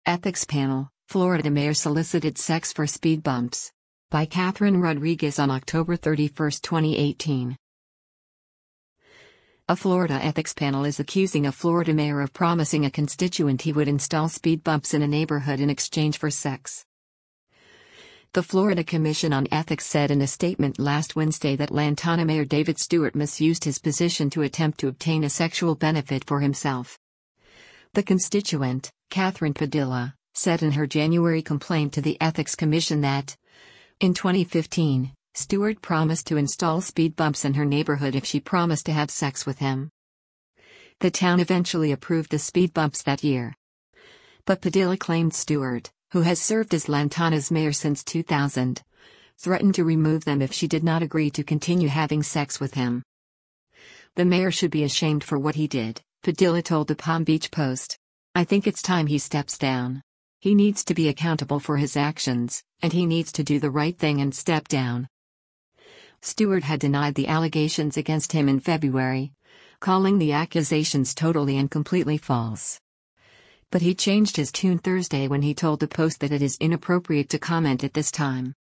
Ethics Panel, Florida Mayor Solicited Sex for Speed Bumps. By Catherine Rodriguez on October 31, 2018. A Florida ethics panel is accusing a Florida mayor of promising a constituent he would install speed bumps in a neighborhood in exchange for sex. The Florida Commission on Ethics said in a statement last Wednesday that Lantana Mayor David Stewart misused his position to attempt to obtain a sexual benefit for himself. The constituent, Catherine Padilla, said in her January complaint to the Ethics Commission that, in 2015, Stewart promised to install speed bumps in her neighborhood if she promised to have sex with him. The town eventually approved the speed bumps that year. But Padilla claimed Stewart, who has served as Lantana's mayor since 2000, threatened to remove them if she did not agree to continue having sex with him. The mayor should be ashamed for what he did, Padilla told the Palm Beach Post. I think it's time he steps down. He needs to be accountable for his actions, and he needs to do the right thing and step down. Stewart had denied the allegations against him in February, calling the accusations totally and completely false. But he changed his tune Thursday when he told the Post that it is inappropriate to comment at this time.